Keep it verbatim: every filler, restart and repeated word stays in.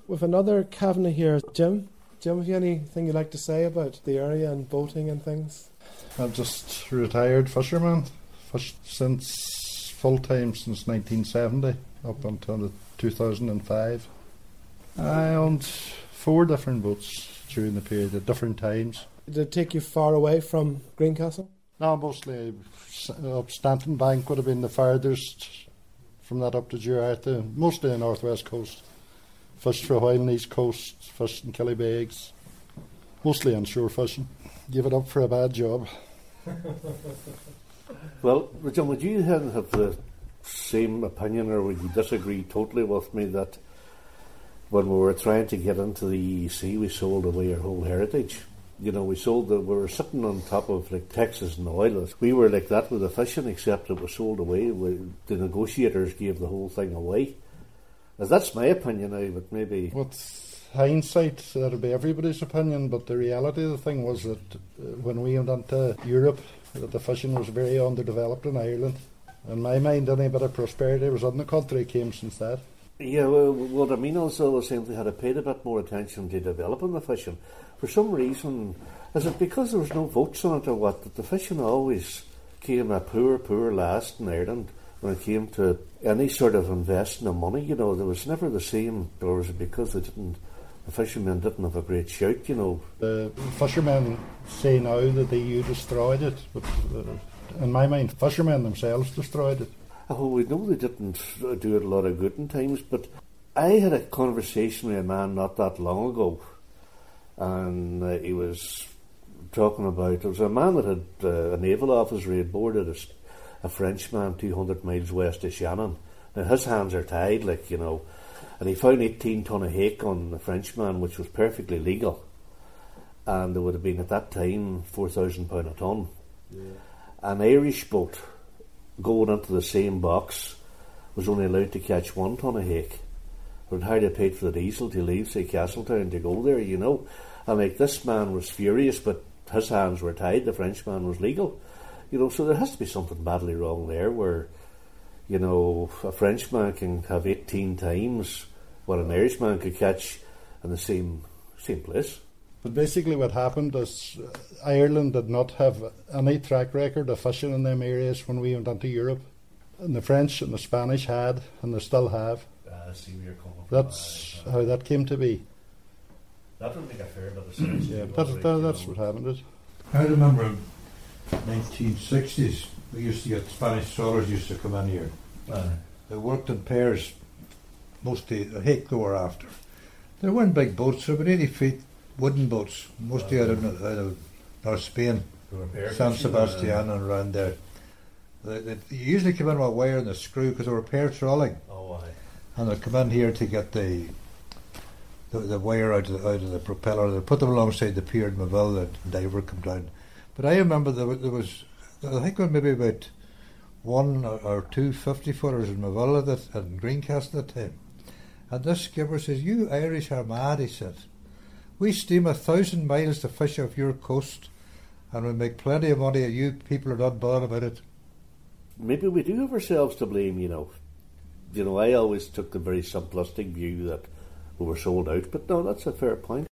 With another Kavanagh here, Jim. Jim, have you anything you'd like to say about the area and boating and things? I'm just retired fisherman, fished since full-time since nineteen seventy up until two thousand five. I owned four different boats during the period at different times. Did it take you far away from Greencastle? No, mostly up Stanton Bank would have been the furthest from that up to Duartha, mostly the North West Coast. Fished for a while on the East Coast, fished in Killybegs, mostly on shore fishing. Give it up for a bad job. Well, John, would you have the same opinion, or would you disagree totally with me that when we were trying to get into the E E C, we sold away our whole heritage? You know, we sold the, we were sitting on top of like Texas and oil. We were like that with the fishing, except it was sold away. We, the negotiators gave the whole thing away. As that's my opinion now, but maybe... With hindsight, that'll be everybody's opinion, but the reality of the thing was that uh, when we went into Europe, that the fishing was very underdeveloped in Ireland. In my mind, any bit of prosperity was in the country came since that. Yeah, well, what I mean also was saying they had to pay a bit more attention to developing the fishing. For some reason, is it because there was no votes on it or what, that the fishing always came a poor, poor last in Ireland when it came to any sort of investing of money? You know, there was never the same, or was it because they didn't, the fishermen didn't have a great shout, you know? The fishermen say now that the E U destroyed it, but uh, in my mind, fishermen themselves destroyed it. Oh, we know they didn't do it a lot of good in times, but I had a conversation with a man not that long ago, and uh, he was talking about, there was a man that had uh, a naval officer, he had boarded a, a Frenchman two hundred miles west of Shannon. Now his hands are tied, like, you know, and he found eighteen ton of hake on the Frenchman, which was perfectly legal, and there would have been at that time four thousand pounds a ton. Yeah. An Irish boat going into the same box was only allowed to catch one ton of hake. But how they paid for the diesel to leave, say, Castletown to go there, you know. And like, this man was furious, but his hands were tied, the Frenchman was legal. You know, so there has to be something badly wrong there where, you know, a Frenchman can have eighteen times what an Irishman could catch in the same same place. But basically what happened is uh, Ireland did not have any track record of fishing in them areas when we went into Europe. And the French and the Spanish had, and they still have. Uh, see where you're coming from. That's uh, how that came to be. That would make a fair bit of sense. Yeah, that's, that, that's what happened. It. I remember in nineteen sixties, we used to get Spanish trawlers used to come in here. Uh, they worked in pairs, mostly the hake they were after. They weren't big boats, they were about eighty feet, wooden boats, mostly uh, out, of, out of North Spain, San Sebastian uh, and around there. They, they usually come in with a wire and a screw because they were pair trawling. Oh, aye. And they'd come in here to get the the, the wire out of the, out of the propeller. They'd put them alongside the pier in Mayville, the diver come down. But I remember there was, there was I think there were maybe about one or, or two fifty-footers in Mayville at that, and Greencastle at the time. And this skipper says, "You Irish are mad," he said. "We steam a thousand miles to fish off your coast, and we make plenty of money, and you people are not bothered about it." Maybe we do have ourselves to blame, you know. You know, I always took the very simplistic view that we were sold out, but no, that's a fair point.